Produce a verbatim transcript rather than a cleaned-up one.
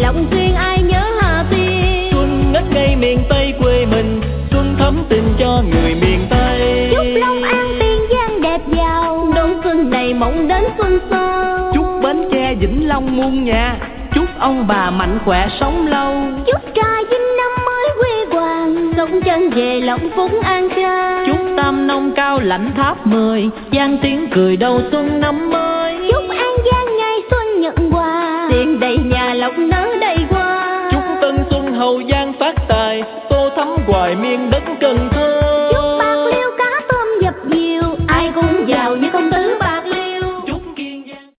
lòng duyên ai nhớ Hà Tiên. Xuân ngất ngây miền Tây quê mình, xuân thắm tình cho người miền Tây. Chúc Long An Tiền Giang đẹp giàu, đón xuân này mộng đến xuân sau. Chúc Bến Tre Vĩnh Long muôn nhà, chúc ông bà mạnh khỏe sống lâu. Chúc Trà Vinh năm mới quy hoàng, sông chân về lòng phúc an khang. Chúc Tam Nông Cao Lãnh Tháp mười, Giang tiếng cười đầu xuân năm mới. Chúc An Giang ngày xuân nhận quà, tiền đầy nhà lộc nở đầy hoa. Chúc Tân Xuân Hậu Giang phát tài, tô thắm hoài miên đất